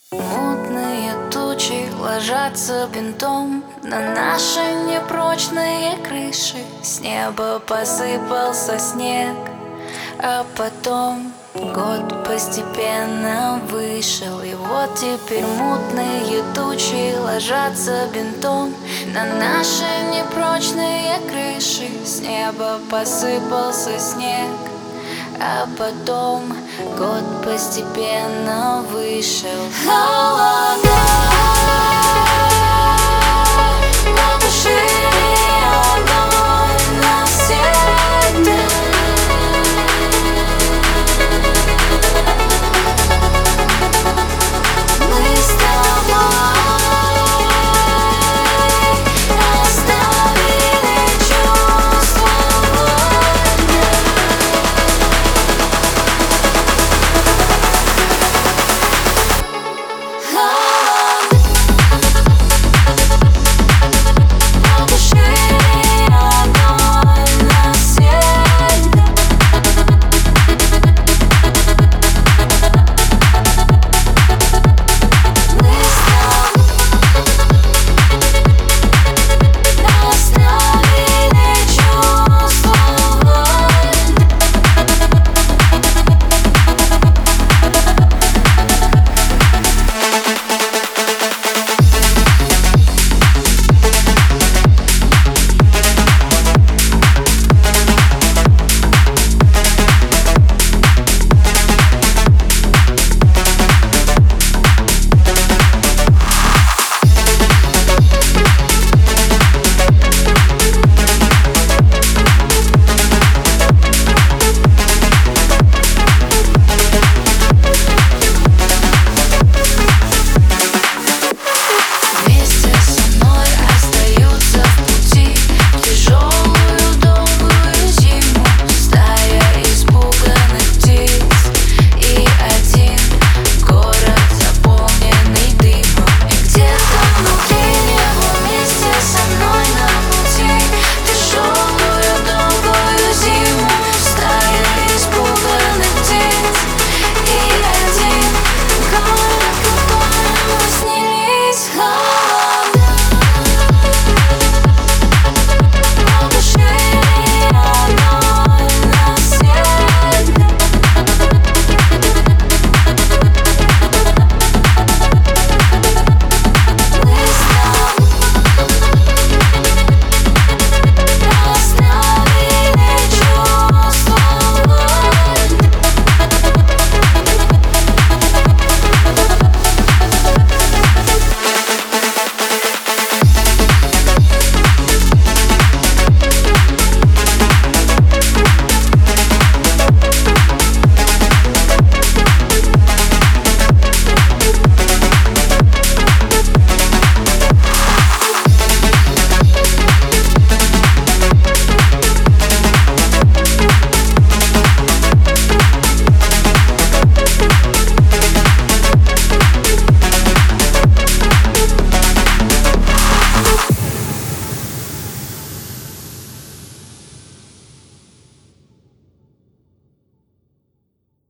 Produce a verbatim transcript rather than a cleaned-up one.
Мутные тучи ложатся бинтом на наши непрочные крыши. С неба посыпался снег, а потом год постепенно вышел. И вот теперь мутные тучи ложатся бинтом на наши непрочные крыши. С неба посыпался снег, а потом год постепенно вышел.